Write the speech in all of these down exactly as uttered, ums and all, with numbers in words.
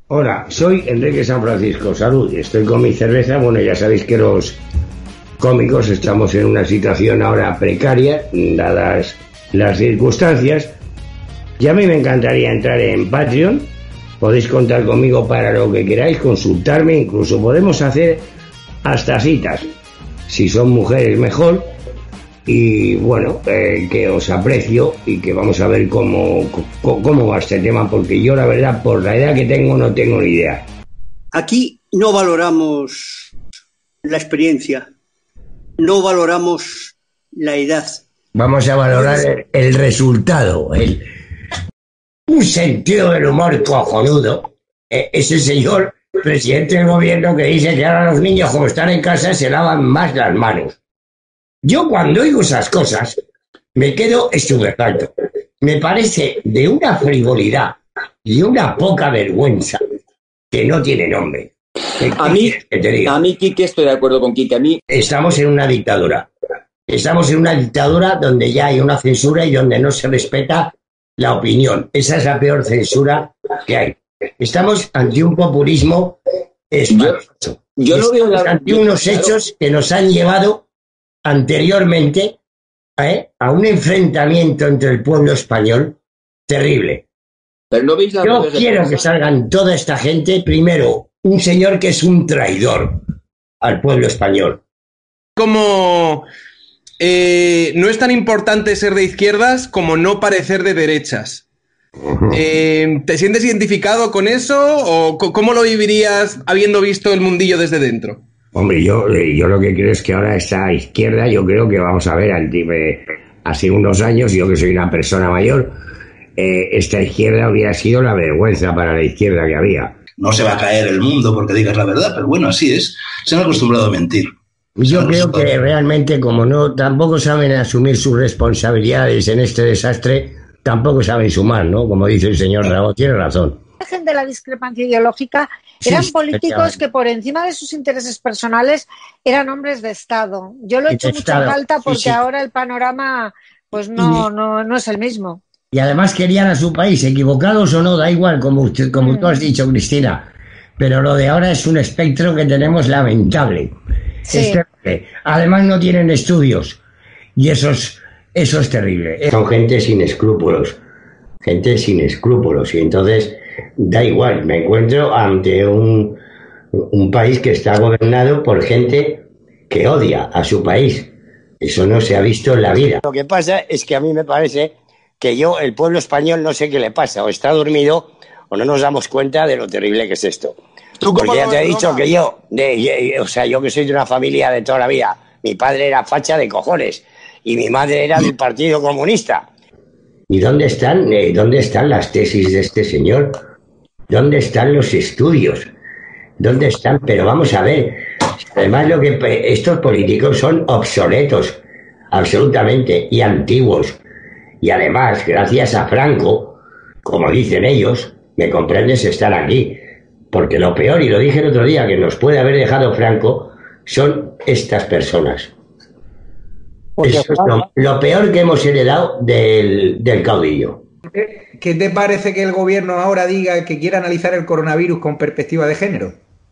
Hola, soy Enrique San Francisco, salud, estoy con mi cerveza. Bueno, ya sabéis que los cómicos estamos en una situación ahora precaria, dadas las circunstancias, y a mí me encantaría entrar en Patreon. Podéis contar conmigo para lo que queráis, consultarme, incluso podemos hacer hasta citas, si son mujeres mejor. Y bueno, eh, que os aprecio y que vamos a ver cómo, cómo, cómo va este tema, porque yo la verdad, por la edad que tengo, no tengo ni idea. Aquí no valoramos la experiencia, no valoramos la edad. Vamos a valorar el, el resultado, el, un sentido del humor cojonudo. Eh, ese señor presidente del gobierno que dice que ahora los niños, como están en casa, se lavan más las manos. Yo cuando oigo esas cosas me quedo estupefacto. Me parece de una frivolidad y una poca vergüenza que no tiene nombre. A mí, a mí, Quique, estoy de acuerdo con Quique. A mí estamos en una dictadura. Estamos en una dictadura donde ya hay una censura y donde no se respeta la opinión. Esa es la peor censura que hay. Estamos ante un populismo espantoso. Yo, yo no veo la... ante unos hechos que nos han llevado anteriormente ¿eh? a un enfrentamiento entre el pueblo español terrible. Pero no veis la Yo quiero que salgan toda esta gente. Primero, un señor que es un traidor al pueblo español. Como eh, no es tan importante ser de izquierdas como no parecer de derechas. Uh-huh. Eh, ¿Te sientes identificado con eso o cómo lo vivirías habiendo visto el mundillo desde dentro? Hombre, yo, yo lo que creo es que ahora esta izquierda, yo creo que vamos a ver, al tipo, eh, hace unos años, yo que soy una persona mayor, eh, esta izquierda hubiera sido la vergüenza para la izquierda que había. No se va a caer el mundo porque digas la verdad, pero bueno, así es. Se han acostumbrado a mentir. Yo creo que realmente, como no tampoco saben asumir sus responsabilidades en este desastre, tampoco saben sumar, ¿no? Como dice el señor Raúl, tiene razón. De la discrepancia ideológica, eran sí, políticos que por encima de sus intereses personales eran hombres de Estado. Yo lo he hecho mucha falta porque sí, sí. ahora el panorama pues no, no, no es el mismo. Y además querían a su país, equivocados o no, da igual, como, usted, como mm. tú has dicho, Cristina. Pero lo de ahora es un espectro que tenemos lamentable. Sí. Es terrible. Además no tienen estudios. Y eso es, eso es terrible. Son gente sin escrúpulos. Gente sin escrúpulos. Y entonces... da igual, me encuentro ante un, un país que está gobernado por gente que odia a su país. Eso no se ha visto en la vida. Lo que pasa es que a mí me parece que yo, el pueblo español, no sé qué le pasa, o está dormido o no nos damos cuenta de lo terrible que es esto. Porque ya te he dicho que yo, de, o sea, yo que soy de una familia de toda la vida, mi padre era facha de cojones y mi madre era del Partido Comunista. ¿Y dónde están, eh, dónde están las tesis de este señor? ¿Dónde están los estudios? ¿Dónde están? Pero vamos a ver, además lo que estos políticos son obsoletos, absolutamente, y antiguos. Y además, gracias a Franco, como dicen ellos, me comprendes, estar aquí. Porque lo peor, y lo dije el otro día, que nos puede haber dejado Franco, son estas personas. Eso es lo, lo peor que hemos heredado del, del caudillo. ¿Qué te parece que el gobierno ahora diga que quiere analizar el coronavirus con perspectiva de género?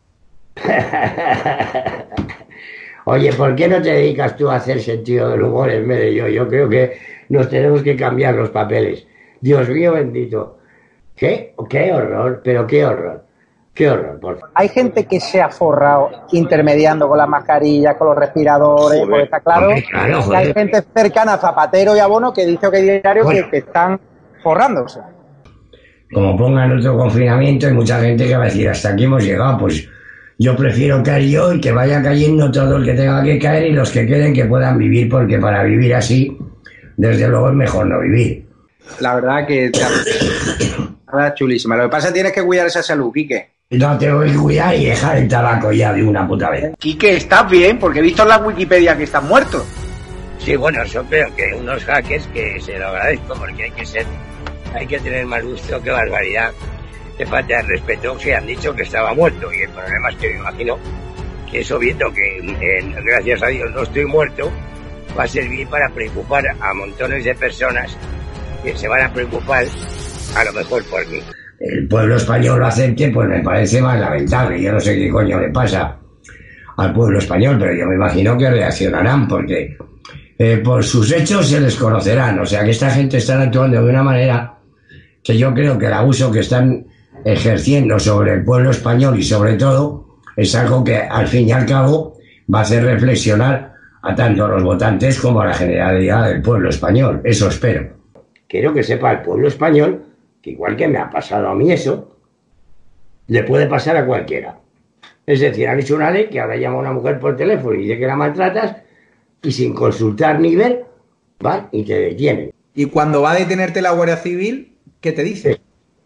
Oye, ¿por qué no te dedicas tú a hacer sentido del humor en vez de yo? Yo creo que nos tenemos que cambiar los papeles. Dios mío bendito. ¿Qué? ¿Qué horror? Pero qué horror. Qué horror, por favor. Hay gente que se ha forrado intermediando con las mascarillas, con los respiradores, joder, pues está claro, joder, claro joder. Que hay gente cercana a Zapatero y a Bono que dice que diario bueno. que, que están forrándose. Como pongan otro confinamiento, hay mucha gente que va a decir, hasta aquí hemos llegado, pues yo prefiero caer yo y que vaya cayendo todo el que tenga que caer y los que queden que puedan vivir, porque para vivir así, desde luego es mejor no vivir. La verdad que la verdad chulísima. Lo que pasa es que tienes que cuidar esa salud, Quique. No tengo que cuidar y dejar el tabaco ya de una puta vez. Quique, ¿estás bien? Porque he visto en la Wikipedia que estás muerto. Sí, bueno, eso creo que unos hackers que se lo agradezco porque hay que ser, hay que tener mal gusto, qué barbaridad. De falta de respeto, se han dicho que estaba muerto y el problema es que me imagino que eso, viendo que eh, gracias a Dios no estoy muerto, va a servir para preocupar a montones de personas que se van a preocupar a lo mejor por mí. el pueblo español lo acepte, pues me parece más lamentable. Yo no sé qué coño le pasa al pueblo español, pero yo me imagino que reaccionarán, porque eh, por sus hechos se les conocerán. O sea que esta gente está actuando de una manera que yo creo que el abuso que están ejerciendo sobre el pueblo español y sobre todo es algo que al fin y al cabo va a hacer reflexionar a tanto a los votantes como a la generalidad del pueblo español. Eso espero. Quiero que sepa el pueblo español que igual que me ha pasado a mí eso, le puede pasar a cualquiera. Es decir, han hecho una ley que ahora llama a una mujer por teléfono y dice que la maltratas y sin consultar ni ver, van y te detienen. Y cuando va a detenerte la Guardia Civil, ¿qué te dice? Sí.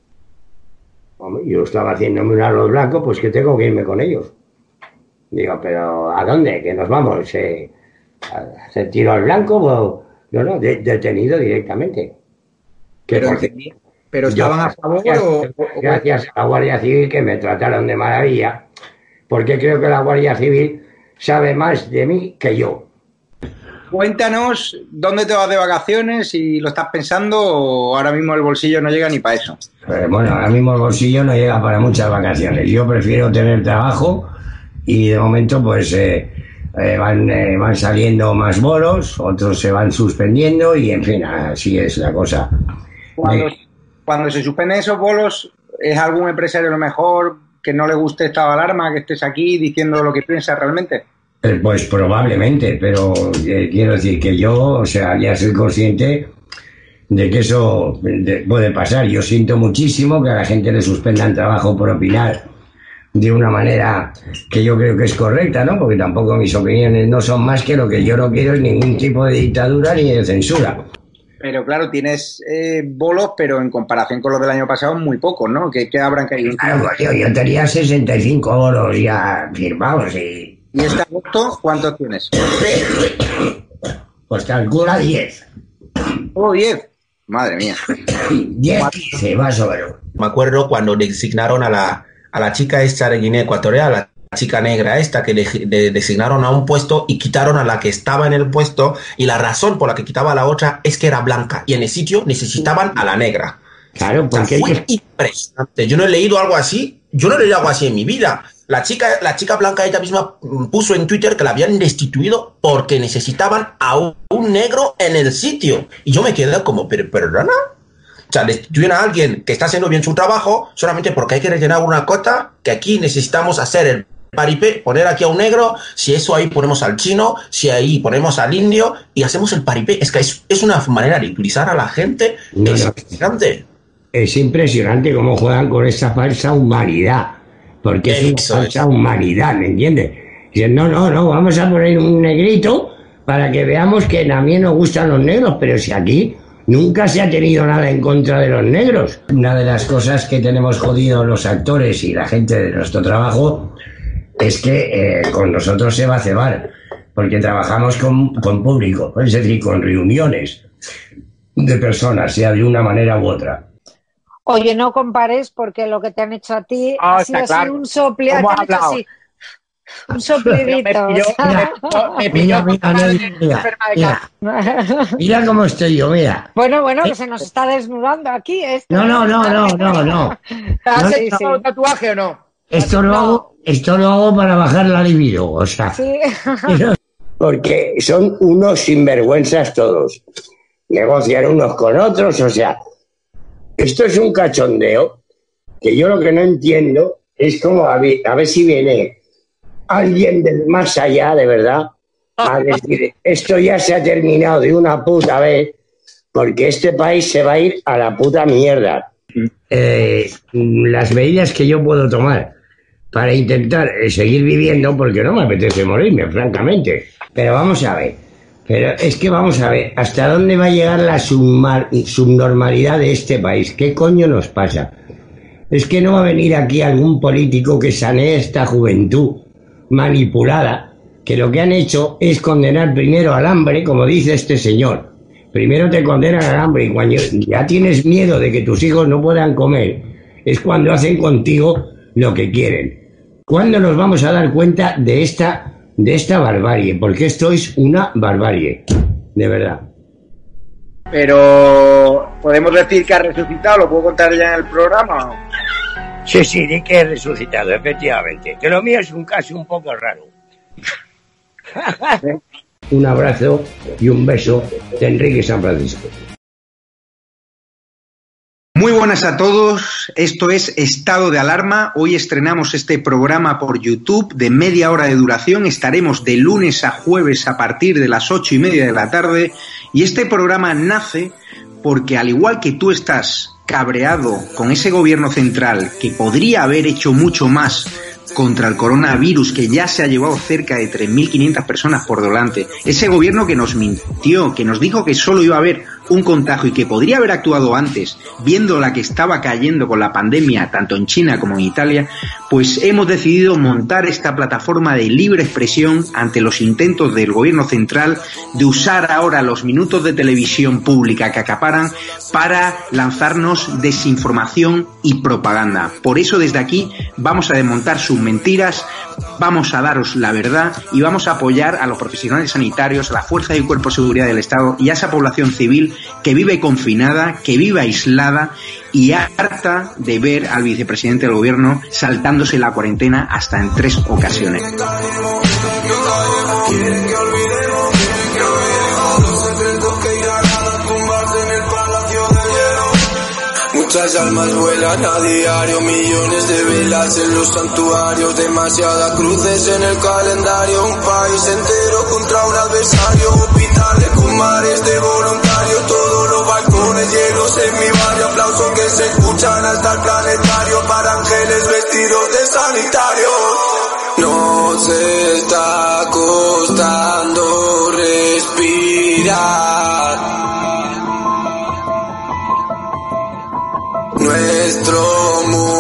Hombre, yo estaba haciéndome un arroz blanco, pues que tengo que irme con ellos. Digo, pero ¿a dónde? ¿Que nos vamos? ¿Se, se tiro al blanco? O, no, no, de, detenido directamente. Que pero, porque, pero estaban yo, a favor gracias, o... Gracias a la Guardia Civil, que me trataron de maravilla, porque creo que la Guardia Civil sabe más de mí que yo. Cuéntanos dónde te vas de vacaciones, si lo estás pensando o ahora mismo el bolsillo no llega ni para eso. Pero bueno, ahora mismo el bolsillo no llega para muchas vacaciones. Yo prefiero tener trabajo y de momento pues eh, eh, van, eh, van saliendo más bolos, otros se van suspendiendo y en fin, así es la cosa. Cuando, eh, cuando se suspenden esos bolos, ¿es algún empresario a lo mejor que no le guste esta alarma, que estés aquí diciendo lo que piensas realmente? Pues probablemente, pero eh, quiero decir que yo, o sea, ya soy consciente de que eso de, puede pasar. Yo siento muchísimo que a la gente le suspendan trabajo por opinar de una manera que yo creo que es correcta, ¿no? Porque tampoco mis opiniones no son más que lo que yo no quiero es ningún tipo de dictadura ni de censura. Pero claro, tienes eh, bolos, pero en comparación con los del año pasado, muy pocos, ¿no? ¿Qué, qué habrán caído? Claro, pues yo, yo tenía sesenta y cinco bolos ya firmados y... ¿Y este agosto cuántos tienes? Pues calcula diez. ¿Oh, diez? Madre mía. diez, quince, más o menos. Me acuerdo cuando designaron a la, a la chica esta de Guinea Ecuatorial, la chica negra esta, que le, le designaron a un puesto y quitaron a la que estaba en el puesto, y la razón por la que quitaba a la otra es que era blanca y en el sitio necesitaban a la negra. Claro, porque... O sea, fue impresionante. Yo no he leído algo así, yo no he leído algo así en mi vida. La chica, la chica blanca ella misma puso en Twitter que la habían destituido porque necesitaban a un, un negro en el sitio. Y yo me quedé como, pero perdona. O sea, destituyen a alguien que está haciendo bien su trabajo solamente porque hay que rellenar una cota, que aquí necesitamos hacer el paripé, poner aquí a un negro, si eso ahí ponemos al chino, si ahí ponemos al indio y hacemos el paripé. Es que es, es una manera de utilizar a la gente no, es no. impresionante. Es impresionante cómo juegan con esa falsa humanidad. Porque es una falsa humanidad, ¿me entiendes? Dicen, no, no, no, vamos a poner un negrito para que veamos que también nos gustan los negros, pero si aquí nunca se ha tenido nada en contra de los negros. Una de las cosas que tenemos jodidos los actores y la gente de nuestro trabajo es que eh, con nosotros se va a cebar, porque trabajamos con, con público, es decir, con reuniones de personas, sea de una manera u otra. Oye, no compares porque lo que te han hecho a ti oh, ha sido claro. así un sople, te han hecho así, un soplidito. Me pilló, o sea. me pilló, mira, mira, mira, mira, mira cómo estoy yo, mira. Bueno, bueno, que se nos está desnudando aquí. Esto. No, no, no, no, no, no. ¿Has no, hecho sí. un tatuaje o no? Esto lo No. hago, esto lo hago para bajar la libido, o sea. Sí. Porque son unos sinvergüenzas todos. Negocian unos con otros, o sea. Esto es un cachondeo que yo lo que no entiendo es cómo a ver, a ver si viene alguien del más allá, de verdad, a decir, esto ya se ha terminado de una puta vez, porque este país se va a ir a la puta mierda. Eh, las medidas que yo puedo tomar para intentar eh, seguir viviendo, porque no me apetece morirme, francamente. Pero vamos a ver. Pero es que vamos a ver, ¿hasta dónde va a llegar la submar- subnormalidad de este país? ¿Qué coño nos pasa? Es que no va a venir aquí algún político que sanee esta juventud manipulada, que lo que han hecho es condenar primero al hambre, como dice este señor. Primero te condenan al hambre y cuando ya tienes miedo de que tus hijos no puedan comer, es cuando hacen contigo lo que quieren. ¿Cuándo nos vamos a dar cuenta de esta... de esta barbarie, porque esto es una barbarie, de verdad. Pero, ¿podemos decir que ha resucitado? ¿Lo puedo contar ya en el programa? Sí, sí, di que he resucitado, efectivamente. Que lo mío es un caso un poco raro. Un abrazo y un beso de Enrique San Francisco. Muy buenas a todos, esto es Estado de Alarma. Hoy estrenamos este programa por YouTube de media hora de duración. Estaremos de lunes a jueves a partir de las ocho y media de la tarde. Y este programa nace porque, al igual que tú estás cabreado con ese gobierno central que podría haber hecho mucho más contra el coronavirus, que ya se ha llevado cerca de tres mil quinientas personas por delante, ese gobierno que nos mintió, que nos dijo que solo iba a haber un contagio y que podría haber actuado antes, viendo la que estaba cayendo con la pandemia tanto en China como en Italia, pues hemos decidido montar esta plataforma de libre expresión ante los intentos del gobierno central de usar ahora los minutos de televisión pública que acaparan para lanzarnos desinformación y propaganda. Por eso desde aquí vamos a desmontar sus mentiras, vamos a daros la verdad y vamos a apoyar a los profesionales sanitarios, a la fuerza y cuerpo de seguridad del Estado y a esa población civil que vive confinada, que vive aislada y harta de ver al vicepresidente del gobierno saltándose la cuarentena hasta en tres ocasiones. Muchas almas vuelan a diario, millones de velas en los santuarios, demasiadas cruces en el calendario, un país entero contra un adversario, hospitales con mares de voluntarios, todos los balcones llenos en mi barrio, aplausos que se escuchan hasta el planetario, para ángeles vestidos de sanitarios. Nos está costando respirar. Nuestro mundo